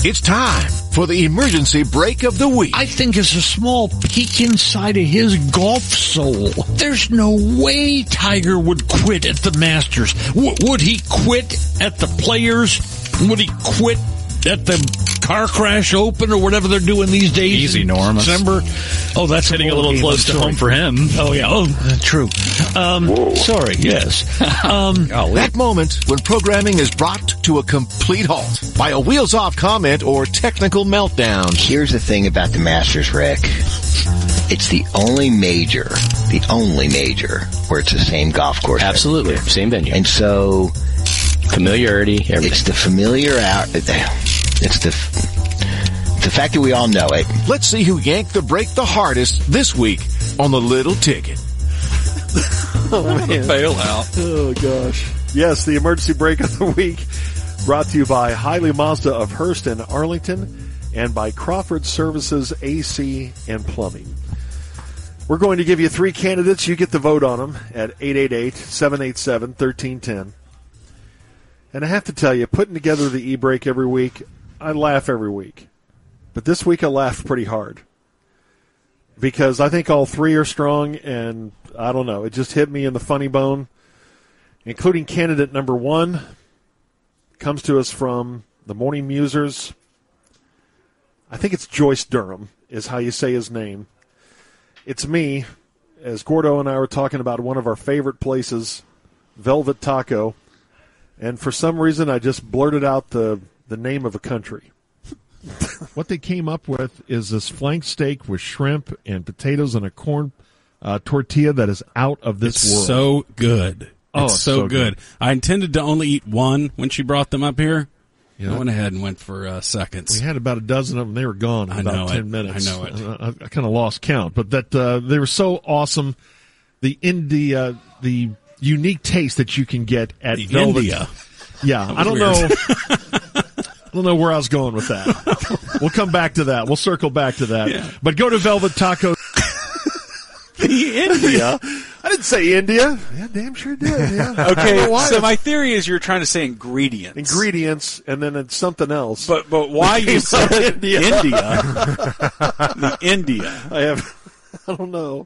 It's time for the emergency break of the week. I think it's a small peek inside of his golf soul. There's no way Tiger would quit at the Masters. Would he quit at the Players? Would he quit at the Car Crash Open or whatever they're doing these days? Easy, Norm. December. Oh, that's hitting a little close to home for him. Oh, yeah. Oh, true. Sorry, yes. That moment when programming is brought to a complete halt by a wheels-off comment or technical meltdown. Here's the thing about the Masters, Rick. It's the only major where it's the same golf course. Absolutely. Same venue. And so familiarity, everything. It's the it's the fact that we all know it. Let's see who yanked the break the hardest this week on the Little Ticket. Oh, man. Bail out. Oh, gosh. Yes, the emergency break of the week brought to you by Hiley Mazda of Hearst and Arlington and by Crawford Services AC and Plumbing. We're going to give you 3 candidates. You get to vote on them at 888-787-1310. And I have to tell you, putting together the e-break every week, I laugh every week. But this week I laughed pretty hard. Because I think all 3 are strong, and I don't know, it just hit me in the funny bone. Including candidate number 1, comes to us from the Morning Musers. I think it's Joyce Durham, is how you say his name. It's me, as Gordo and I were talking about one of our favorite places, Velvet Taco. And for some reason, I just blurted out the name of a country. What they came up with is this flank steak with shrimp and potatoes and a corn tortilla that is out of this world. So good. Oh, it's so good. I intended to only eat one when she brought them up here. Yeah. I went ahead and went for seconds. We had about a dozen of them. They were gone in about 10 minutes. I know it. I kind of lost count, but that they were so awesome. The unique taste that you can get at Velvet. India. Yeah, I don't know. I don't know where I was going with that. We'll come back to that. We'll circle back to that. Yeah. But go to Velvet Taco. The India? I didn't say India. Yeah, damn sure did. Yeah. Okay, so my theory is you're trying to say ingredients. Ingredients, and then it's something else. But why you said India? The India. I don't know.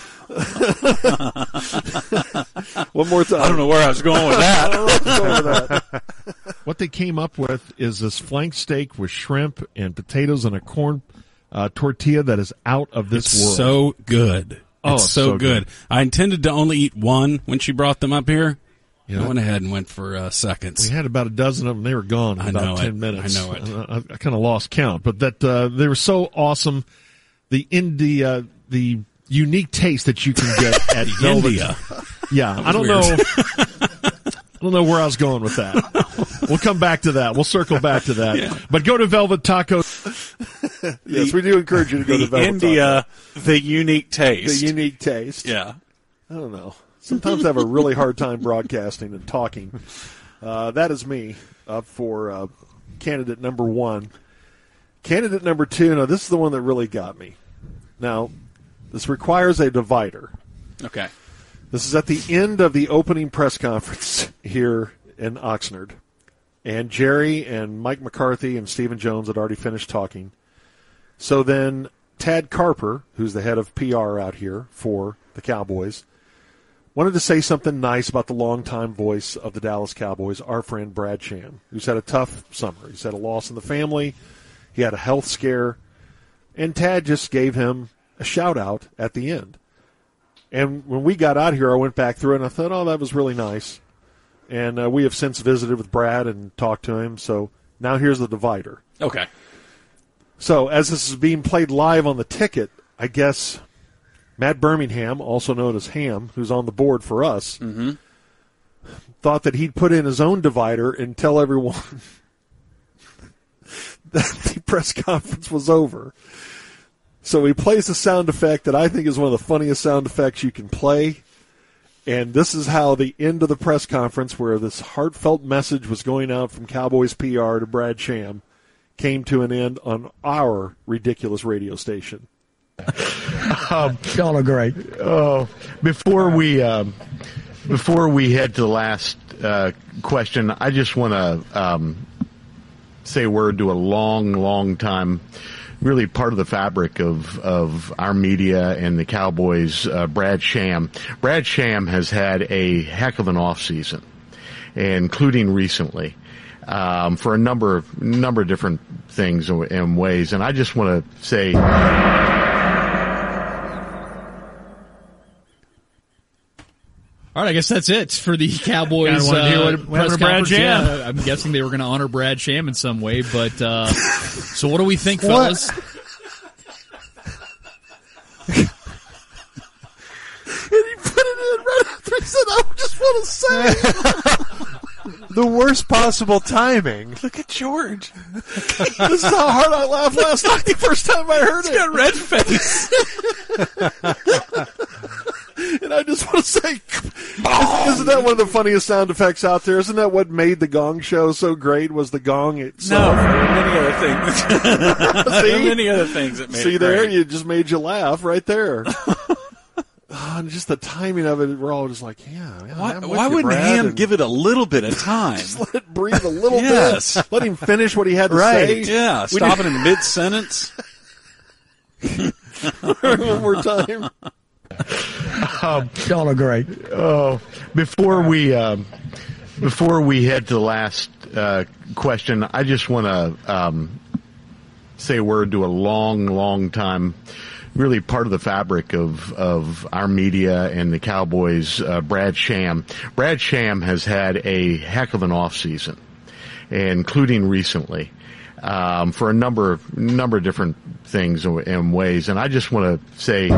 One more time. I don't know where I was going with that. What they came up with is this flank steak with shrimp and potatoes and a corn tortilla that is out of this world. So good. It's so good. I intended to only eat one when she brought them up here. I went ahead and went for seconds. We had about a dozen of them. They were gone in about 10 minutes. I know it. I kind of lost count, but that they were so awesome. The unique taste that you can get at Velvet. India. Yeah, I don't know. I don't know where I was going with that. We'll come back to that. We'll circle back to that. Yeah. But go to Velvet Taco. Yes, we do encourage you to go to Velvet India, Taco. The unique taste. The unique taste. Yeah. I don't know. Sometimes I have a really hard time broadcasting and talking. That is me up for candidate number 1. Candidate number 2, now this is the one that really got me. Now, this requires a divider. Okay. This is at the end of the opening press conference here in Oxnard. And Jerry and Mike McCarthy and Stephen Jones had already finished talking. So then Tad Carper, who's the head of PR out here for the Cowboys, wanted to say something nice about the longtime voice of the Dallas Cowboys, our friend Brad Sham, who's had a tough summer. He's had a loss in the family. He had a health scare. And Tad just gave him a shout-out at the end. And when we got out here, I went back through it, and I thought, that was really nice. And we have since visited with Brad and talked to him. So now here's the divider. Okay. So as this is being played live on the ticket, I guess Matt Birmingham, also known as Ham, who's on the board for us, thought that he'd put in his own divider and tell everyone that the press conference was over. So he plays a sound effect that I think is one of the funniest sound effects you can play. And this is how the end of the press conference, where this heartfelt message was going out from Cowboys PR to Brad Sham, came to an end on our ridiculous radio station. Y'all are great. Before we head to the last question, I just want to say a word to a long, long time, really part of the fabric of our media and the Cowboys, Brad Sham. Brad Sham has had a heck of an off season, including recently, for a number of different things and ways. And I just want to say, all right, I guess that's it for the Cowboys press conference. Yeah, I'm guessing they were going to honor Brad Sham in some way, but so what do we think, fellas? And he put it in right after he said, I just want to say the worst possible timing. Look at George. This is how hard I laughed last night the first time I heard it. He's got red face. And I just want to say, isn't that one of the funniest sound effects out there? Isn't that what made the Gong Show so great, was the gong itself? No, there were many other things. See? There were many other things that made See it there? great. You just made you laugh right there. And just the timing of it, we're all just like, Why wouldn't Ham give it a little bit of time? Just let it breathe a little Yes. bit. Let him finish what he had to say. Yeah, stop it in mid-sentence. One more time. y'all are great. Before we head to the last question, I just want to say a word to a long, long time, really part of the fabric of our media and the Cowboys, Brad Sham. Brad Sham has had a heck of an off season, including recently, for a number of different things and ways. And I just want to say,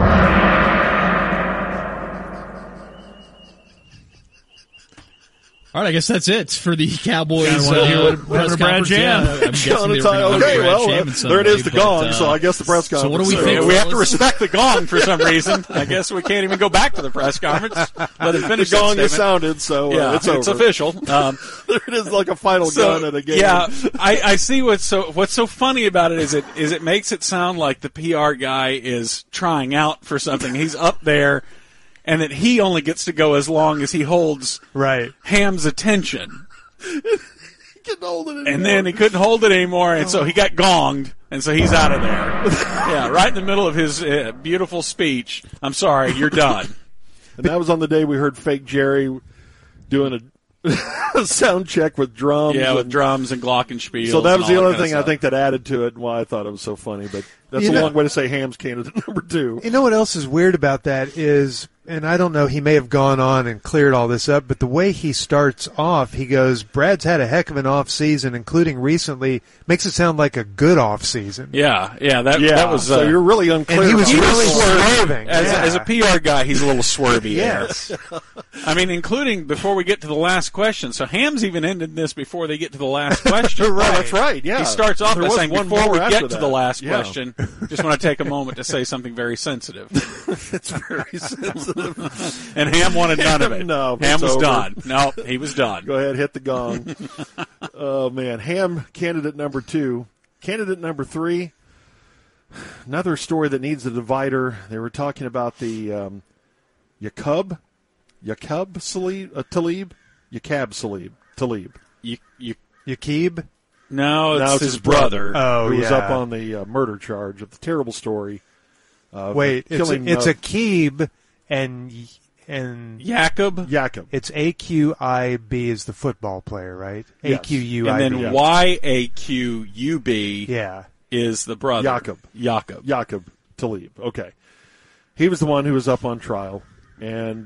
all right, I guess that's it for the Cowboys press Brad conference. Sham. Yeah, I'm guessing they were going to honor Okay, Brad well, Sham in some there it is, way, the gong, so I guess the press conference. So what do we think? We have to respect the gong for some reason. I guess we can't even go back to the press conference. Let him finish the gong that has statement. sounded, so Yeah, it's over. it's official. There it is, like a final gun at a game. Yeah, I see what's so funny about it is it makes it sound like the PR guy is trying out for something. He's up there, and that he only gets to go as long as he holds Ham's attention. He couldn't hold it anymore. And then he couldn't hold it anymore, and so he got gonged, and so he's out of there. Yeah, right in the middle of his beautiful speech. I'm sorry, you're done. And that was on the day we heard Fake Jerry doing a sound check with drums. Yeah, with drums and glockenspiels. So that was the only thing I think think that added to it and why I thought it was so funny. But that's a long way to say Ham's candidate number 2. You know what else is weird about that is, and I don't know, he may have gone on and cleared all this up, but the way he starts off, he goes, Brad's had a heck of an off season, including recently, makes it sound like a good off season. Yeah, that was. So you're really unclear. And he was about really it. swerving. As a PR guy, he's a little swervy Yes. there. I mean, including before we get to the last question. So Ham's even ended this before they get to the last question. Right. That's right, yeah. He starts off There by was saying, one before more we after get to that. the last Yeah. question, just want to take a moment to say something very sensitive. It's very sensitive. And Ham wanted none of it. No, Ham it's was over. done. No, he was done. Go ahead, hit the gong. Oh, man. Ham, candidate number 2. Candidate number 3, another story that needs a divider. They were talking about the Yaqub Talib. Yaqib? No, Now it's his brother. Oh, who yeah. was up on the murder charge of the terrible story. Wait, killing, it's Aqib and Yaqub. It's Aqib is the football player, right? Yes. Aqib. And then Yaqub Yeah. is the brother. Yaqub Talib. Okay. He was the one who was up on trial. And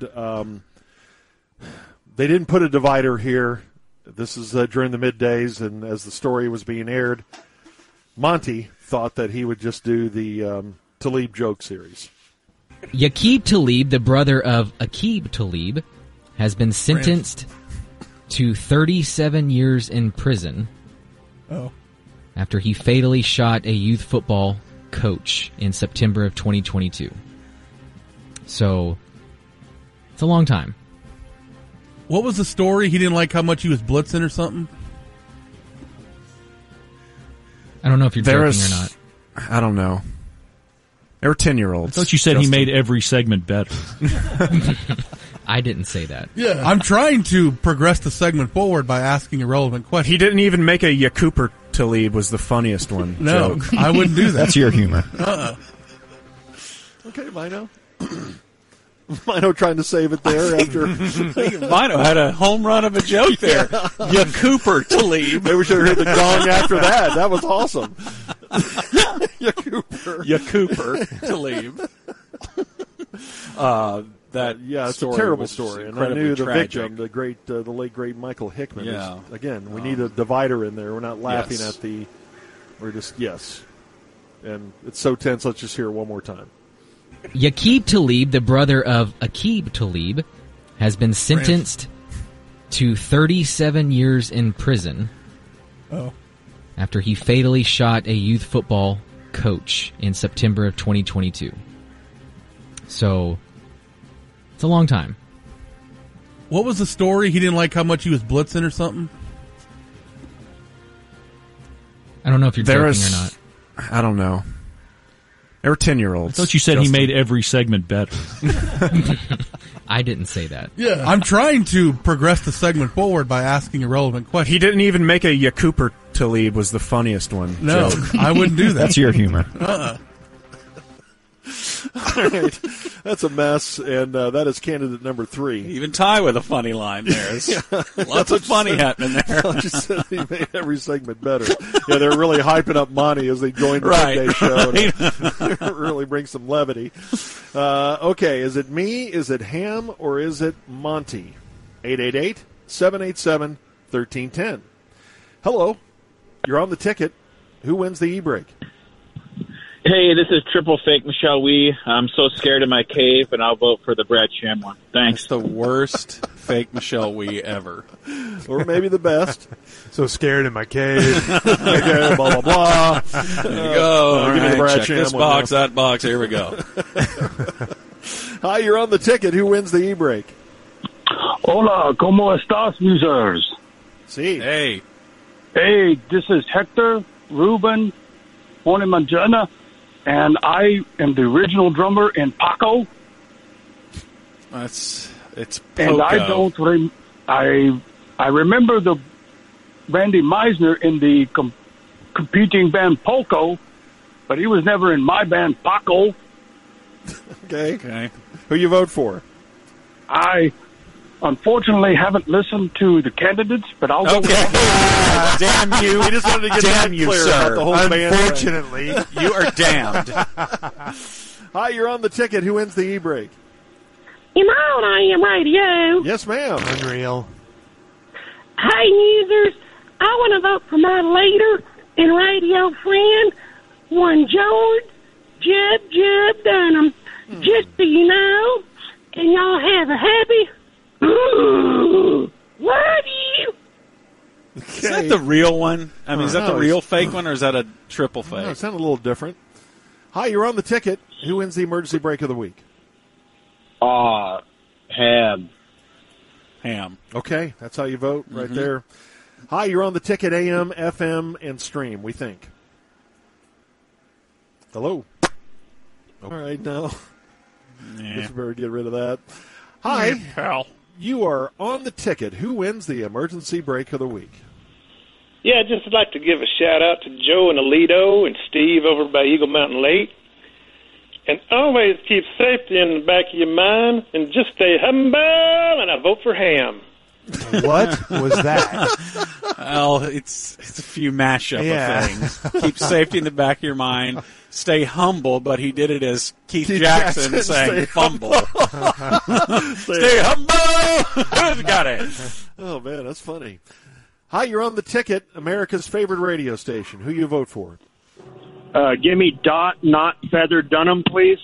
they didn't put a divider here. This is during the middays, and as the story was being aired, Monty thought that he would just do the Talib joke series. Yaqub Talib, the brother of Aqib Talib, has been sentenced to 37 years in prison after he fatally shot a youth football coach in September of 2022. So, it's a long time. What was the story? He didn't like how much he was blitzing or something? I don't know if you're joking or not. I don't know. They were 10-year-olds. I thought you said he made every segment better. I didn't say that. Yeah. I'm trying to progress the segment forward by asking a relevant question. He didn't even make a Yaqub Talib was the funniest one. No, joke. I wouldn't do that. That's your humor. Okay, Mino. Mino trying to save it there after. Mino had a home run of a joke there. Ya Cooper Talib. Maybe we should have hit the gong after that. That was awesome. Ya Cooper. Ya Cooper Talib. That it's a terrible story, and I knew the victim, the late great Michael Hickman. Yeah. Again, we need a divider in there. We're not laughing Yes. at we're just and it's so tense. Let's just hear it one more time. Yaqub Talib, the brother of Aqib Talib, has been sentenced to 37 years in prison after he fatally shot a youth football coach in September of 2022. So, it's a long time. What was the story? He didn't like how much he was blitzing or something? I don't know if you're joking or not. I don't know. They were 10-year-olds. I thought you said he made every segment better. I didn't say that. Yeah, I'm trying to progress the segment forward by asking a relevant question. He didn't even make a Ya Cooper Talib was the funniest one. No, joke. I wouldn't do that. That's your humor. All right. That's a mess, and that is candidate number 3. Even Ty with a funny line there. Lots of funny happening there. I just said he made every segment better. Yeah, they're really hyping up Monty as they join the midday show. Right. To really bring some levity. Okay, is it me, is it Ham, or is it Monty? 888-787-1310. Hello. You're on the ticket. Who wins the e-break? Hey, this is Triple Fake Michelle Wee. I'm so scared in my cave, and I'll vote for the Brad Sham one. Thanks. That's the worst fake Michelle Wee ever. Or maybe the best. So scared in my cave. Okay, blah, blah, blah. There you go. Give me the Brad check Sham this one box, now. that box. Here we go. Hi, you're on the ticket. Who wins the e-break? Hola, ¿cómo estás, users? See. Hey. Hey, this is Hector Ruben Manjana, and I am the original drummer in Paco. It's Poco. And I don't I remember the Randy Meisner in the competing band Poco, but he was never in my band Paco. Okay. Who you vote for? I unfortunately haven't listened to the candidates, but I'll go with Damn you. We just wanted to get Damn that you, clear sir. about the whole band. Unfortunately. You are damned. Hi, you're on the ticket. Who wins the e-break? Am I on IM Radio? Yes, ma'am. Unreal. Hey, users, I want to vote for my leader and radio friend, one George Jub Dunham. Just so you know, and y'all have a happy love you. Is that the real one? I mean, is that the real fake one, or is that a triple fake? No, it sounded a little different. Hi, you're on the ticket. Who wins the emergency break of the week? Ham. Okay, that's how you vote right there. Hi, you're on the ticket, AM, FM, and stream, we think. Hello. All right, no. Guess we better get rid of that. Hi, pal. You are on the ticket. Who wins the emergency break of the week? Yeah, I'd just like to give a shout-out to Joe and Alito and Steve over by Eagle Mountain Lake. And always keep safety in the back of your mind and just stay humble, and I vote for Ham. What was that? Well, it's a few mashup of things. Keep safety in the back of your mind. Stay humble, but he did it as Keith Jackson saying fumble. Stay humble! Got it. Oh, man, that's funny. Hi, you're on the ticket, America's favorite radio station. Who you vote for? Give me Dot, not Feather Dunham, please.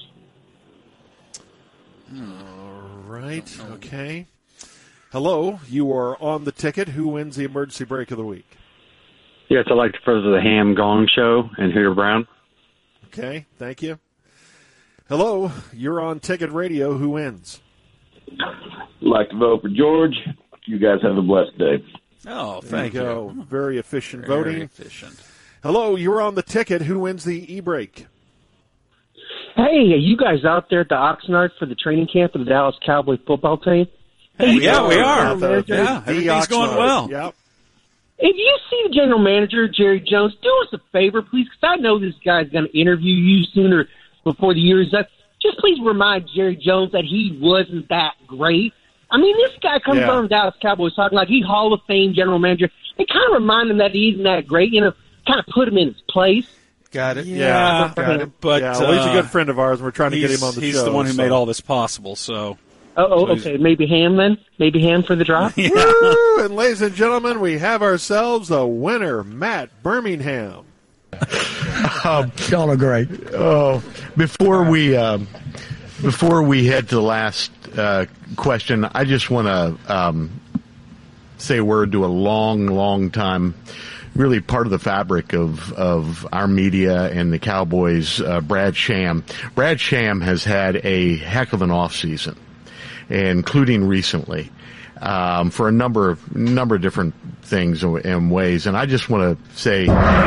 All right, okay. Hello, you are on the ticket. Who wins the emergency break of the week? Yes, I'd like to further the Ham Gong Show and Hooter Brown. Okay, thank you. Hello, you're on Ticket Radio. Who wins? I'd like to vote for George. You guys have a blessed day. Oh, thank you. Very efficient Very voting. efficient. Hello, you're on the ticket. Who wins the e-break? Hey, are you guys out there at the Oxnard for the training camp of the Dallas Cowboy football team? Hey, yeah, we are. Yeah, Yeah, everything's going well. Yep. if you see the general manager, Jerry Jones, do us a favor, please, because I know this guy's going to interview you sooner before the year is up. Just please remind Jerry Jones that he wasn't that great. I mean, this guy comes on Dallas Cowboys talking like he's Hall of Fame general manager. It kind of remind him that he isn't that great, kind of put him in his place. Got it. Yeah, got it. But well, he's a good friend of ours, and we're trying to get him on the show. He's the one who made all this possible, so... Okay. Maybe Ham then? Maybe Ham for the drop? Yeah. Woo! And ladies and gentlemen, we have ourselves a winner, Matt Birmingham. Y'all are great. Oh, before we head to the last question, I just want to say a word to a long time, really part of the fabric of our media and the Cowboys, Brad Sham. Brad Sham has had a heck of an offseason, including recently, for a number of different things and ways. And I just want to say...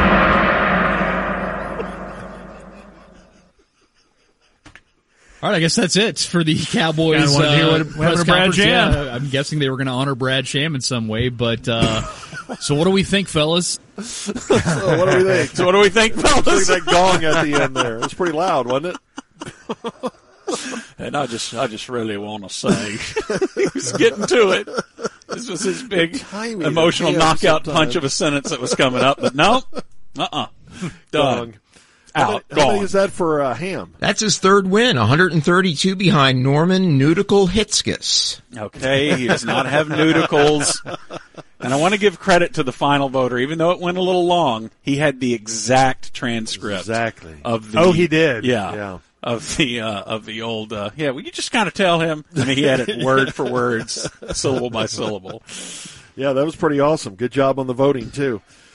All right, I guess that's it for the Cowboys press conference. Yeah, I'm guessing they were going to honor Brad Sham in some way, but so what do we think, fellas? So what do we think, fellas? Look at that gong at the end there. It was pretty loud, wasn't it? And I just really want to say he was getting to it. This was his big emotional knockout punch of a sentence that was coming up, but no, done. Out. How many is that for Ham? That's his third win, 132 behind Norman Nudicle Hitzkis. Okay, he does not have nudicles. And I want to give credit to the final voter. Even though it went a little long, he had the exact transcript. Of the, he did. Yeah. Of the old, will you just kind of tell him? I mean, he had it word for word, syllable by syllable. Yeah, that was pretty awesome. Good job on the voting, too.